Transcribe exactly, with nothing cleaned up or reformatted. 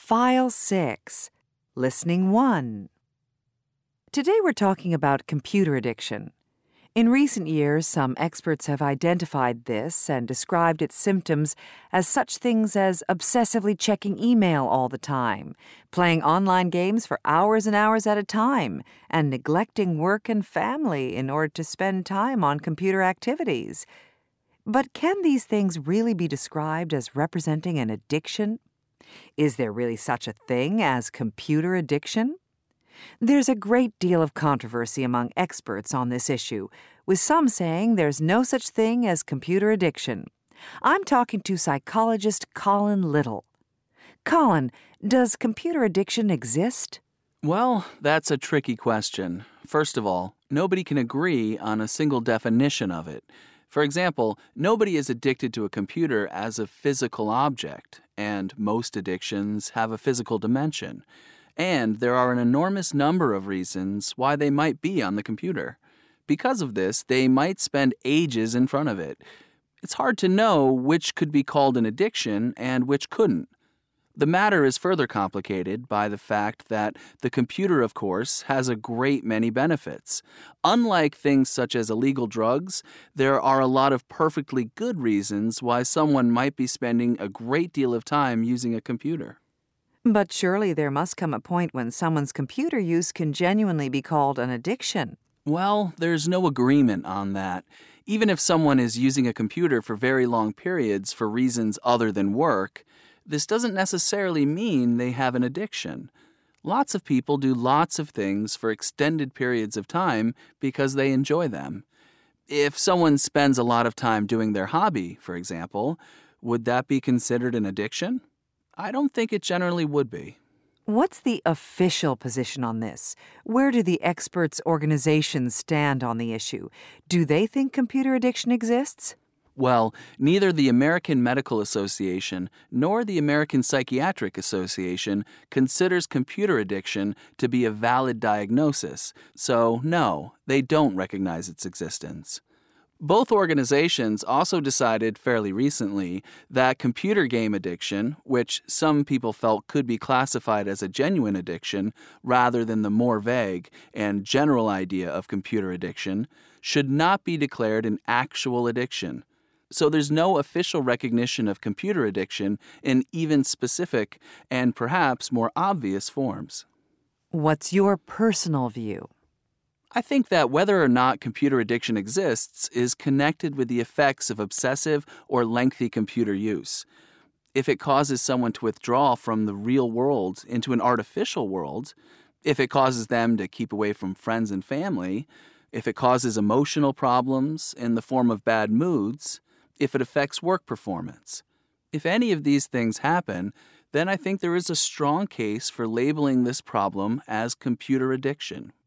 File six, Listening one. Today we're talking about computer addiction. In recent years, some experts have identified this and described its symptoms as such things as obsessively checking email all the time, playing online games for hours and hours at a time, and neglecting work and family in order to spend time on computer activities. But can these things really be described as representing an addiction? Is there really such a thing as computer addiction? There's a great deal of controversy among experts on this issue, with some saying there's no such thing as computer addiction. I'm talking to psychologist Colin Little. Colin, does computer addiction exist? Well, that's a tricky question. First of all, nobody can agree on a single definition of it. For example, nobody is addicted to a computer as a physical object, and most addictions have a physical dimension. And there are an enormous number of reasons why they might be on the computer. Because of this, they might spend ages in front of it. It's hard to know which could be called an addiction and which couldn't. The matter is further complicated by the fact that the computer, of course, has a great many benefits. Unlike things such as illegal drugs, there are a lot of perfectly good reasons why someone might be spending a great deal of time using a computer. But surely there must come a point when someone's computer use can genuinely be called an addiction. Well, there's no agreement on that. Even if someone is using a computer for very long periods for reasons other than work, this doesn't necessarily mean they have an addiction. Lots of people do lots of things for extended periods of time because they enjoy them. If someone spends a lot of time doing their hobby, for example, would that be considered an addiction? I don't think it generally would be. What's the official position on this? Where do the experts' organizations stand on the issue? Do they think computer addiction exists? Well, neither the American Medical Association nor the American Psychiatric Association considers computer addiction to be a valid diagnosis, so no, they don't recognize its existence. Both organizations also decided fairly recently that computer game addiction, which some people felt could be classified as a genuine addiction rather than the more vague and general idea of computer addiction, should not be declared an actual addiction. So there's no official recognition of computer addiction in even specific and perhaps more obvious forms. What's your personal view? I think that whether or not computer addiction exists is connected with the effects of obsessive or lengthy computer use. If it causes someone to withdraw from the real world into an artificial world, if it causes them to keep away from friends and family, if it causes emotional problems in the form of bad moods, if it affects work performance. If any of these things happen, then I think there is a strong case for labeling this problem as computer addiction.